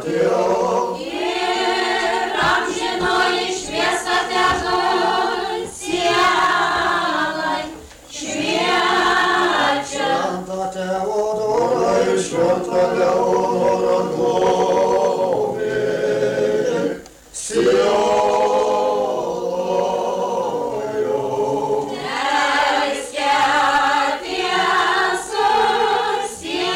viešpatie. Ir amžinoji šviesa tegul sielai šviečia. Šventą Teodorą ir šventą Leonorą globėj, sielojo. Melskė tiesus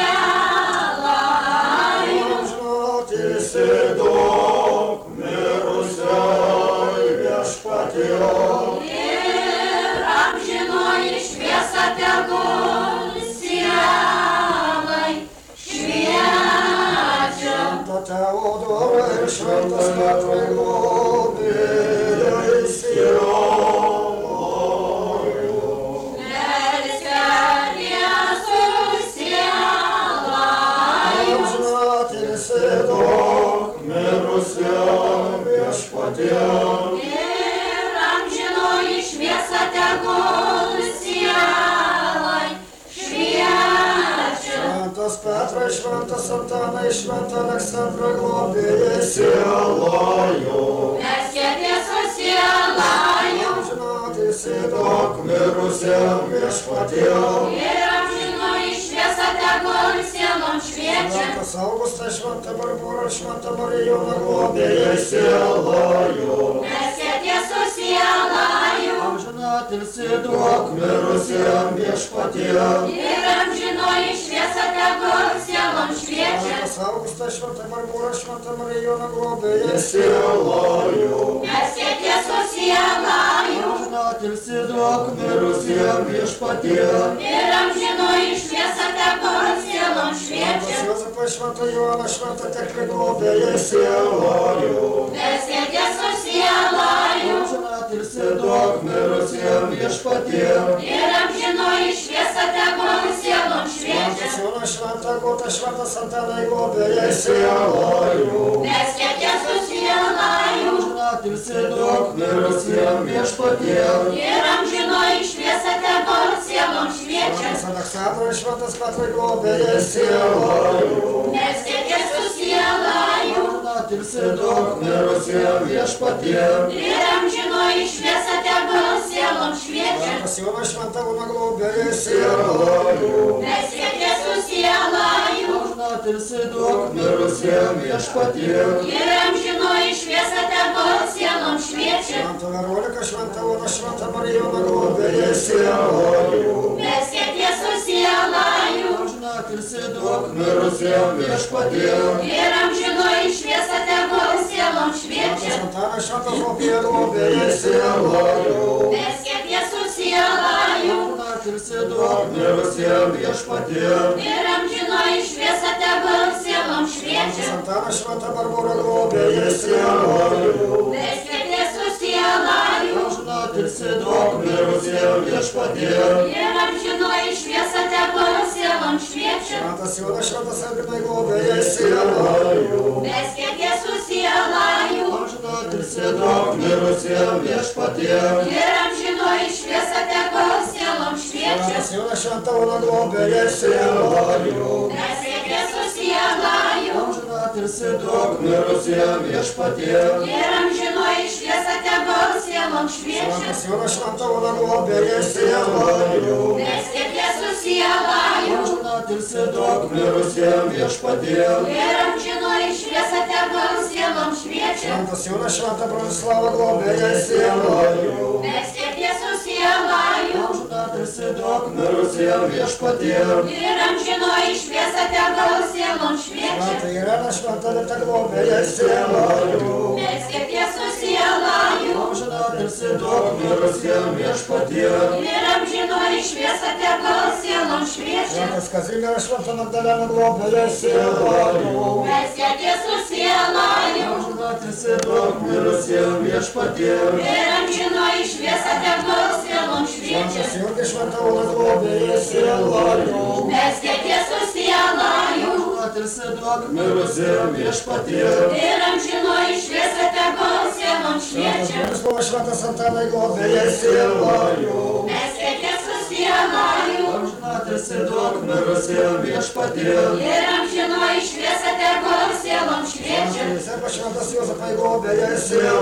sielai. Amžinatilsį daug mirusiai viešpatie. Ir amžinoji šviesa tegul sielai šviečia. Šventą Teodorą ir šventas Petrai globėjai, sielojo. Melskė tiesus sielai. Amžinatilsį daug mirusiam viešpatie. Ir amžinoji šviesa tegul sielai šviečia. Šventas Petrai, šventas Antanai, šventą Aleksandrą globėjai, sielojo. Melskė tiesus sielai. Amžinatilsį daug mirusiam viešpatie. Ir amžinoji šviesa tegul sielom šviečia. Šventas Augustas, šventą Barborą, šventą Marijoną globėjai, sielojo. Melskė tiesus sielai. Amžinatilsį daug mirusiam viešpatie. Ir amžinoji šviesa tegul sielom šviečia. Šventas Augustas, šventą Barborą, šventą Marijoną globėjai, sielojo. Melskė tiesus sielai. Amžinatilsį daug mirusiam viešpatie. Ir amžinoji šviesa tegul sielom šviečia. Šventas Juozapas, šventą Joną, šventą Teklį globėjai, sielojo. Melskė tiesus sielai. Amžinatilsį daug mirusiam viešpatie. Ir amžinoji šviesa tegul sielom šviečia. Šventas Jonas, šventą Agotą, šventas Antanai globėjai, sielojo. Melskė tiesus sielai. Amžinatilsį daug mirusiam viešpatie. Ir amžinoji šviesa tegul sielom šviečia. Šventas Aleksandras, šventas Petrai globėjai, sielojo. Melskė tiesus sielai. Amžinatilsį daug mirusiam viešpatie. Ir amžinoji šviesa tegul sielom šviečia. Šventas Jonas, šventą Uną globėjai, sielojo. Melskė tiesus sielai. Amžinatilsį daug mirusiam viešpatie. Ir amžinoji šviesa tegul sielom šviečia. Šventą Veroniką, šventą Uną, šventą Marijoną globėjai, sielojo. Melskė tiesus sielai. Amžinatilsį daug mirusiam viešpatie. Ir amžinoji šviesa tegul sielom šviečia. Šventas Antanas, šventas Zofija globėjai, sielojo. Melskė tiesus sielai. Amžinatilsį daug mirusiam viešpatie. Ir amžinoji šviesa tegul sielom šviečia. Šventas Antanas, šventą Barborą globėjai, sielojo. Melskė tiesus sielai. Amžinatilsį daug mirusiam viešpatie. Ir amžinoji šviesa tegul sielom šviečia. Šventas Jonas, šventas Albinai globėjai, sielojo. Melskė tiesus sielai. Amžinatilsį daug mirusiam viešpatie. Ir amžinoji šviesa tegul sielom šviečia. Šventas Jonas, šventą Uną globėjai, sielojo. Melskė tiesus sielai. Amžinatilsį daug mirusiam viešpatie. Ir amžinoji šviesa tegul sielom šviečia. Šventas Jonas, šventą Uną globėjai, sielojo. Melskė tiesus sielai. Amžinatilsį daug mirusiam viešpatie. Ir amžinoji šviesa tegul sielom šviečia. Šventas Jonas, šventą Bronislavą globėjai, sielojo. Melskė tiesus sielai. Amžinatilsį daug mirusiam viešpatie. Ir amžinoji šviesa tegul sielom šviečia. Šventą Ireną, šventą Litą globėjai, sielojo. Melskė tiesus sielai. Amžinatilsį daug mirusiam viešpatie. Ir amžinoji šviesa tegul sielom šviečia. Šventas Kazimieras, šventą Magdaleną globėjai, sielojo. Melskė tiesus sielai. Amžinatilsį daug mirusiam viešpatie. Ir amžinoji šviesa tegul sielom šviečia. Šventas Jurgis, šventą Uną globėjai, sielojo. Melskė tiesus sielai. Amžinatilsį daug mirusiam viešpatie. Ir amžinoji šviesa tegul sielom Šventas šviečia. Bronislavas, šventas Antanai globėjai, sielojo. Melskė tiesus sielai. Amžinatilsį daug mirusiam viešpatie. Ir amžinoji šviesa tegul sielom šviečia. Єзепа Швентас Йозапа й глобія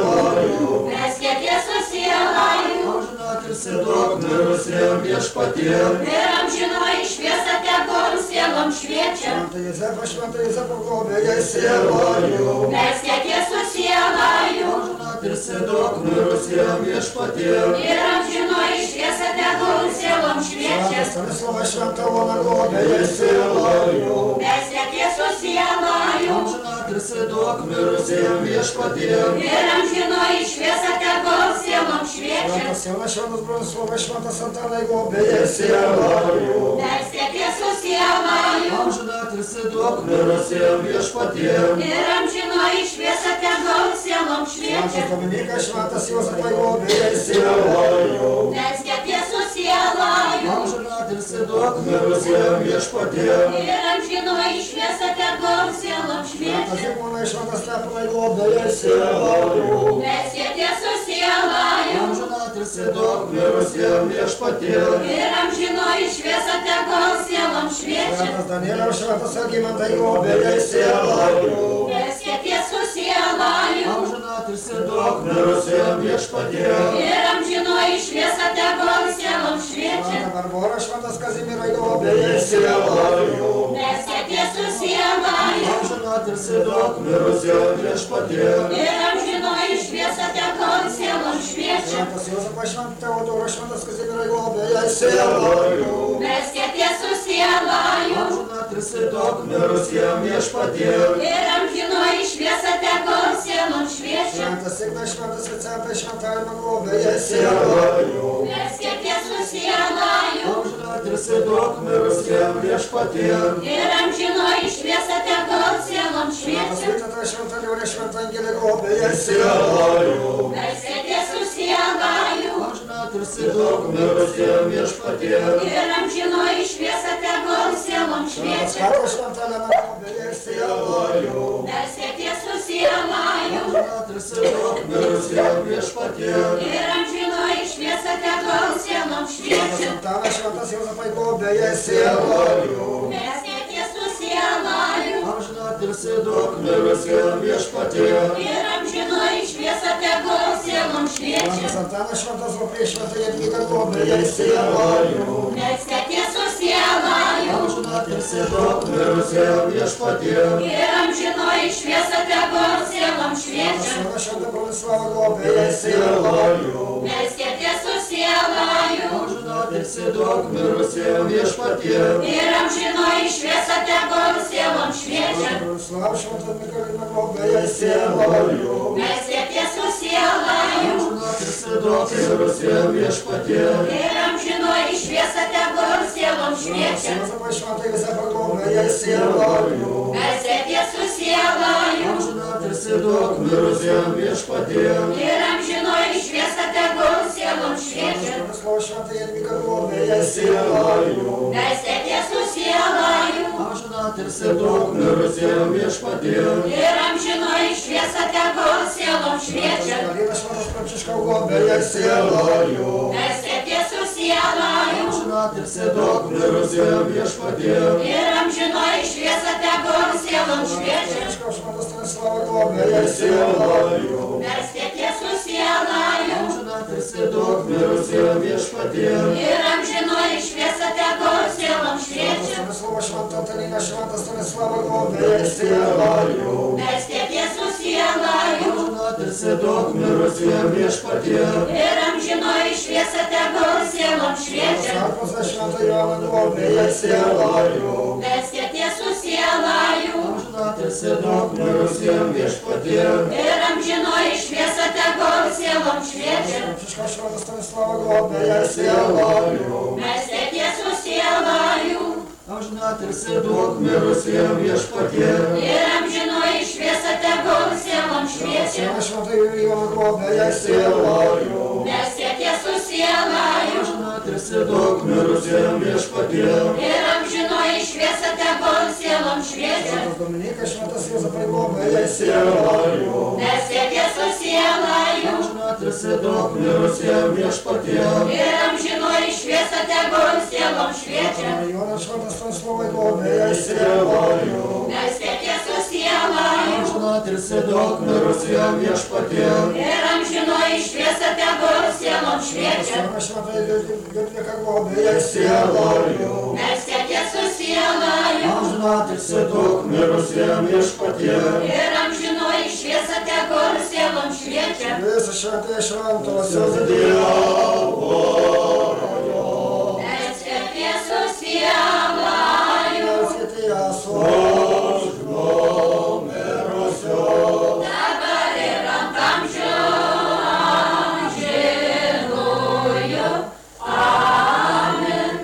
силою. Neskėtie susielaju, Amžinatilsį daug mirusiem viešpatie. ir amžinoji šviesa tegul sielom šviečia. Šventą Jezepą globėja sielaju. Neskėtie susielaju, Amžinatilsį daug mirusiem viešpatie. ir amžinoji šviesa tegul sielom šviečia. Stanislavą Šventą Oną globėja sielaju. Neskėtie susielaju, Amžinatilsį daug mirusiem viešpatie. ir amžinoji šviesa tegul sielom šviečia. Šventas Jonas, Šventas Bronislavas, Šventas Antanai globėja sielaju. Neskėtie susielaju, Amžinatilsį daug mirusiem viešpatie. ir amžinoji šviesa tegul sielom šviečia. Šventas Dominikas, Šventas Jozapai globėja sielaju. Neskėtie susielaju, Amžinatilsį daug mirusiem viešpatie. ir amžinoji šviesa tegul sielom Šventas šviečia. Zigmonai, Šventas Stepanai globėja sielaju. Neskėtie susielaju, Amžinatilsį daug mirusiem viešpatie. ir amžinoji šviesa tegul sielom šviečia. Šventas Danieliaus, Šventas Algimantai globėja sielaju. Neskėtie susielaju, Amžinatilsį daug mirusiem viešpatie. ir amžinoji šviesa tegul sielom šviečia. Šventą Barborą, Šventas Kazimierai globėja sielaju. Neskėtie susielaju, Amžinatilsį daug mirusiem viešpatie. ir amžinoji šviesa tegul sielom šviečia. Šventas Jozapas, Šventas Teodoras, Šventas Kazimierai globėja sielaju. Neskėtie susielaju, Amžinatilsį daug mirusiem viešpatie. ir amžinoji šviesa tegul sielom šviečia. Šventas Ignas, Šventas Vicentas, Šventą Almą globėja sielaju. Neskėtie susielaju, Amžinatilsį daug mirusiem viešpatie. ir amžinoji šviesa tegul sielom Šventas šviečia. Vytautas, Šventą Liaurę, Šventą Angelę globėja sielaju. Neskėtie susielaju, Amžinatilsį daug mirusiem viešpatie. ir amžinoji šviesa tegul sielom Šventas šviečia. Karlas, Šventą Leną globėja sielaju. Neskėtie susielaju, Amžinatilsį daug mirusiem viešpatie. ir amžinoji šviesa tegul sielom Šventas šviečia. Antanas, Šventas Jozapai globėja sielaju. Neskėtie susielaju, Amžinatilsį daug mirusiem viešpatie. ir amžinoji šviesa tegul sielom šviečia. Šventas Antanas, Šventas Roplė, Šventą Jadvygą globėja sielaju. Neskėtie susielaju, Amžinatilsį daug mirusiem viešpatie. ir amžinoji šviesa tegul sielom šviečia. Šventas Šventą Bronislavą globėja sielaju. Neskėtie susielaju, Amžinatilsį daug mirusiem viešpatie. ir amžinoji šviesa tegul sielom šviečia. Bronislavą Šventą Mikalina globėja sielaju. Neskėtie susielaju, Amžinatilsį daug mirusiem viešpatie. ir amžinoji šviesa tegul sielom šviečia. Jozapai Šventai Jozapą globėja sielaju. Neskėtie susielaju, Amžinatilsį daug mirusiem viešpatie. ir amžinoji šviesa tegul sielom šviečia. Bronislavą Šventą Jadvygą globėja sielaju. Neskėtie susielaju, Amžinatilsį daug mirusiem viešpatie. ir amžinoji šviesa tegul sielom šviečia. Galina Šventas Pranciškau globėja sielaju. Neskėtie susielaju, Amžinatilsį daug mirusiem viešpatie. ir amžinoji šviesa tegul sielom šviečia. Pranciškaus Šventas Stanislavą globėja sielaju. Neskėtie susielaju, Amžinatilsį daug mirusiem viešpatie. ir amžinoji šviesa tegul sielom šviečia. Stanislavą Šventą Antaniną Šventą Stanislavą globėja sielaju. Neskėtie susielaju, Amžinatilsį daug mirusiem viešpatie. ir amžinoji šviesa tegul sielom šviečia. Sarpusą Šventą Joną globėja sielaju. Neskėtie susielaju, Amžinatilsį daug mirusiem viešpatie. ir amžinoji šviesa tegul sielom šviečia. Pranciškaus Šventą Stanislavą globėja sielaju. Neskėtie susielaju, Amžinatilsį daug mirusiem viešpatie. ir amžinoji šviesa tegul sielom šviečia. Šventą Julijoną globėja sielaju. Neskėtie susielaju, Amžinatilsį daug mirusiem viešpatie. ir amžinoji šviesa tegul sielom šviečia. Šventas Dominikas, Šventas Jozapai globėja sielaju. Neskėtie susielaju, Amžinatilsį daug mirusiem viešpatie. ir amžinoji šviesa tegul sielom šviečia. Jonas Šventas Stanislavai globėja sielaju. Neskėtie susielaju, Amžinatilsį daug mirusiem viešpatie. Ir amžinoji šviesa tegul sielom šviečia. Šventai Liudvika globėja sielojų. Melskite su sielaju. Amžinatilsį daug mirusiem viešpatie. Ir amžinoji šviesa tegul sielom šviečia. Visą šventai šventosios Dievo. Melskite su sielaju. Melskite ją su numirusio. Dabar ir ant amžinųjų. Amen.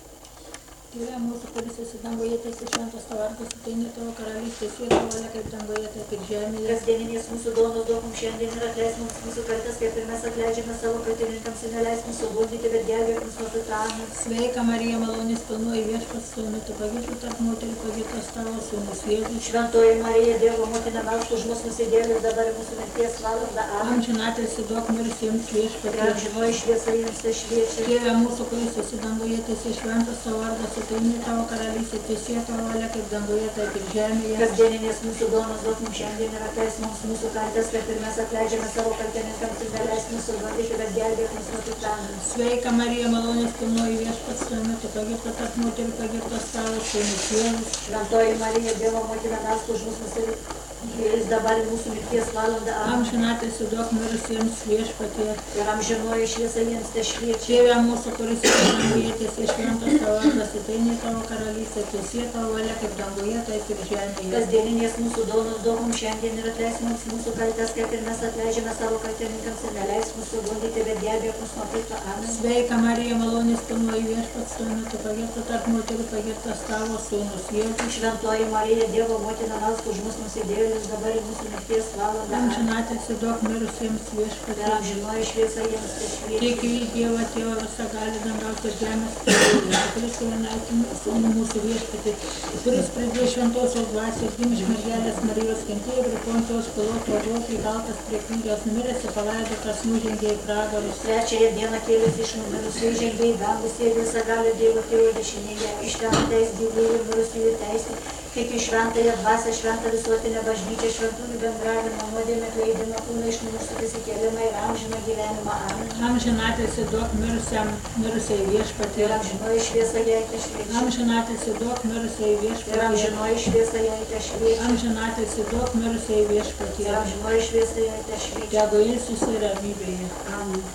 Dieve mūsų, kuris esi danguje, teisi šventas tavo vardas, ateina tavo karalystė, siekio valia kaip danguje, taip ir žemėje. Kasdieninės mūsų duonos duok mums šiandien ir atleisk mums mūsų kaltes, kaip ir mes atleidžiame savo kaltininkams ir neleisk mūsų gundyti, bet gelbėk mus nuo piktojo. Sveika Marija, malonės pilnoji viešpats su jumis, tu pagirta tarp moterų, pagirtas tavo sūnus Jėzus. Šventoji Marija, Dievo motina, melsk už mus nusidėlius dabar ir mūsų mirties valandą. Amen. Amžinatilsį duok mirusiems Ir viešpatie. amžinoji šviesa jums te šviečia. Dieve mūsų, kuris esi danguje, teisi šventas tavo vardas, ateina tavo karalystė, teisi tavo valia kaip danguje, taip ir žemėje. Kasdieninės mūsų duonos duok mums šiandien ir atleisk mums mūsų kaltes, kaip ir mes atleidžiame savo kaltininkams ir neleisk mūsų gundyti, bet gelbėk mus nuo piktojo. Sveika Marija, malonės pilnoji viešpats su jumis, tu pagirta tarp moterų, pagirtas tavo sūnus Jėzus. Šventoji Marija, Dievo motina, melsk už mus nusidėlius dabar ir mūsų mirties valandą. Amen. Amžinatilsį duok mirusiems viešpatie. Ir amžinoji šviesa jiems te šviečia. Dieve mūsų, kuris esi danguje, teisi šventas tavo vardas, ateina tavo karalystė, teisi tavo valia kaip danguje, taip ir žemėje. Kasdieninės mūsų duonos duok mums šiandien ir atleisk mums mūsų kaltes, kaip ir mes atleidžiame savo kaltininkams ir neleisk mūsų gundyti, bet gelbėk mus nuo pikto. Amen. Sveika Marija, malonės pilnoji viešpats su jumis, tu pagirta tarp moterų, pagirtas tavo sūnus Jėzus. Šventoji Marija, Dievo motina, melsk už mus nusidėjėlius dabar ir mūsų mirties valandą. Amen. Amžinatilsį duok mirusiems Ir viešpatie. amžinoji šviesa jiems te šviečia. Tikiu į Dievą, Tėvą visagalį, dangaus ir žemės Tėvą, Kristų vienatinį sūnų mūsų viešpatį, kuris pradėjo šventosios dvasios, gimė iš mergelės Marijos, kentėjo prie Poncijos Piloto, buvo prikaltas prie kryžiaus, numiręs ir palaidotas, nužengė į pragarus. Trečiąją dieną kėlėsi iš numirusių, įžengė į dangų, sėdi visagalio Dievo Tėvo dešinėje, iš ten teis gyvųjų ir mirusiųjų teisė. Tik į šventąją dvasią, šventą visuotinę bažnyčią, šventųjų bendravimą, nuodėmę atleidimą, kūną iš numirusių prisikėlimą ir amžiną gyvenimą. Amen. Amžinatilsį duok mirusiai viešpatie. Ir amžinoji šviesa jai te šviečia. Amžinatilsį duok mirusiai Ir viešpatie. amžinoji šviesa jai te šviečia. Amžinatilsį duok mirusiai viešpatie. Ir amžinoji šviesa jai te šviečia. Tegu ilsisi ramybėje. Amen.